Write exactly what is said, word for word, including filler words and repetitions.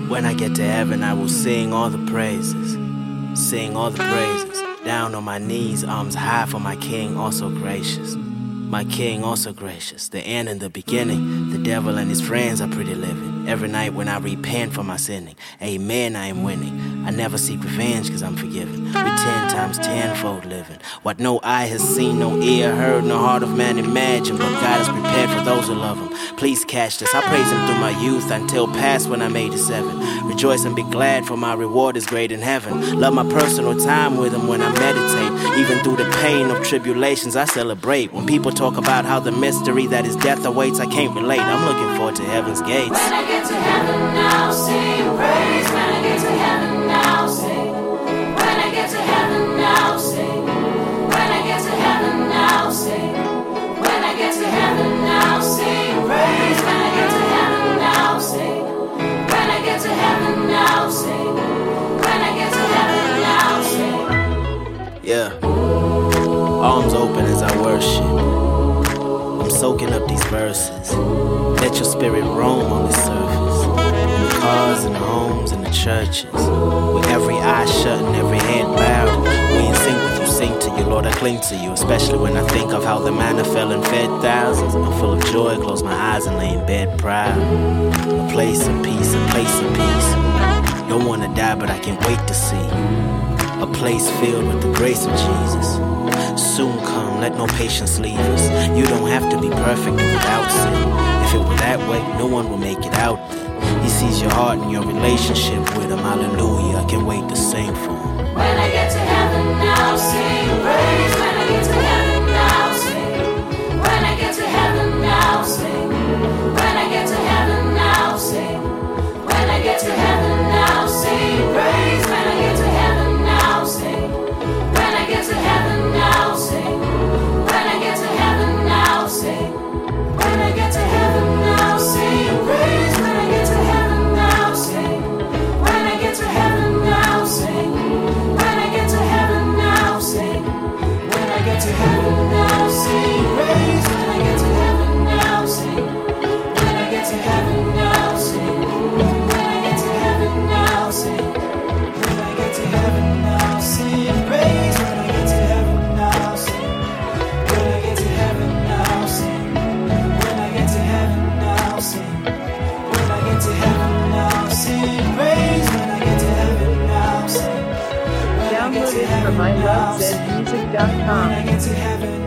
When I get to heaven, I will sing all the praises. Sing all the praises. Down on my knees, arms high for my King, also gracious. My King, also gracious. The end and the beginning. The devil and his friends are pretty living. Every night when I repent for my sinning. Amen, I am winning. I never seek revenge cause I'm forgiven. With ten times tenfold living. What no eye has seen, no ear heard, no heart of man imagined. But God has prepared for those who love him. Please catch this. I praise him through my youth until past when I made it seven. Rejoice and be glad for my reward is great in heaven. Love my personal time with him when I meditate. Even through the pain of tribulations I celebrate. When people talk about how the mystery that is death awaits, I can't relate. I'm looking forward to heaven's gates. When I get to heaven now, sing praise. When I get to heaven now, sing. When I get to heaven now, sing. When I get to heaven now, sing. When I get to heaven now, sing praise. When I get to heaven now, sing. When I get to heaven now, sing. When I get to heaven now, sing. Yeah. Arms open as I worship. I'm soaking up these verses. Let your spirit roam on the surface. In the cars and the homes and the churches. With every eye shut and every head bowed. We in sync with you, sing to you, Lord, I cling to you. Especially when I think of how the manna fell and fed thousands. I'm full of joy, close my eyes and lay in bed proud. A place of peace, a place of peace. Don't wanna die, but I can't wait to see. A place filled with the grace of Jesus. Soon come, let no patience leave us. You don't have to be perfect or without sin. If it were that way, no one will make it out then. He sees your heart and your relationship with him. Hallelujah, I can't wait to sing for him. When I get to heaven now, sing praise. When I get to heaven now, sing. When I get to heaven now, sing. When I get to heaven now, sing. When I get to heaven now, sing praise. When I get to heaven now, sing. When I get to heaven now, sing. When I get to heaven now, sing. When I get to heaven now, sing praise. When I get to heaven now, sing. When I get to heaven now, sing. When I get to heaven now, sing. When I get to heaven now, sing praise. When I get to heaven now, sing. When I get to heaven now, sing. When I get to heaven now, sing. When I get to heaven now, sing praise. When I get to heaven now, sing. When I get to heaven now, sing. When I get to heaven now, sing. When I get to heaven now, sing praise. When I get to heaven now, sing. Download it from i love zed music dot com. When I get to heaven